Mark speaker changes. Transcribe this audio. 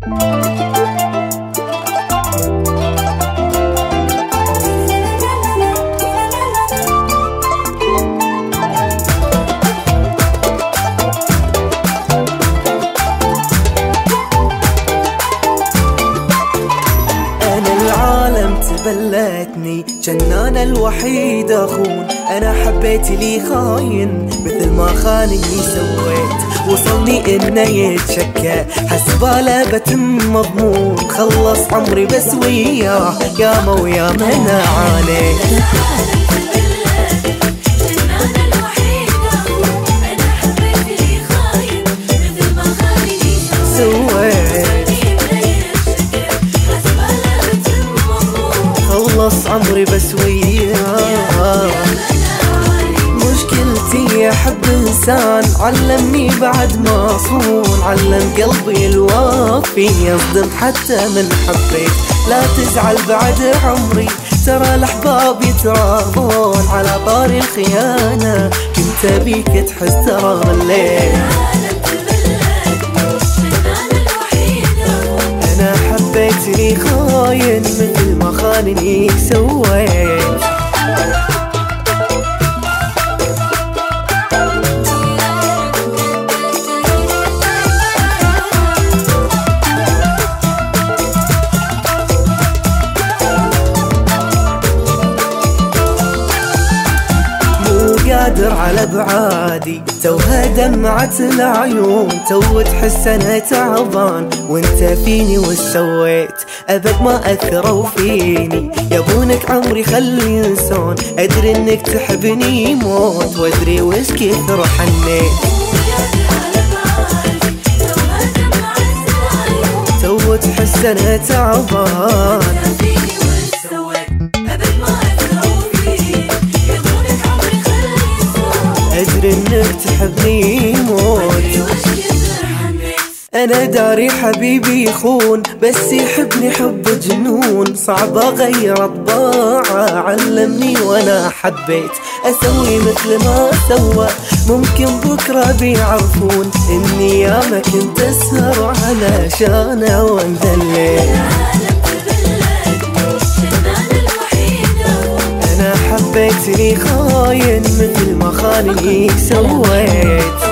Speaker 1: تبلتني جن انا الوحيد اخون، انا حبيت لي خاين مثل ما خانني سويت، وصلني انه يتشكى حسباله بتم مضمون، خلص عمري بس وياه ياما وياما انا عانيت. خلص عمري بس وياه، مشكلتي احب انسان علمني بعد ما اصون، علم قلبي الوافي يصدم حتى من حبيت، لا تزعل بعد عمري ترى الاحباب يتراضون، على طاري الخيانة كنت بيك تحس ترى مليت. انا حبيتني خاين مثل ما خانني سويت. قادر على بعادي توها دمعت العيون، تو تحس انا تعبان وانت فيني وش سويت، ابد ما اثروا فيني يبونك عمري خلي ينسون، ادري انك تحبني موت وادري وش كثر حنيت. تو تحس انا تعبان ادري انك تحبني موت، انا داري حبيبي يخون بس يحبني حب جنون، صعب اغير طباعه علمني وانا حبيت، اسوي مثل ما سوى ممكن بكره بيعرفون، اني ياما كنت اسهر علشانه وانذليت. حبيتني خاين مثل ما خانني سويت.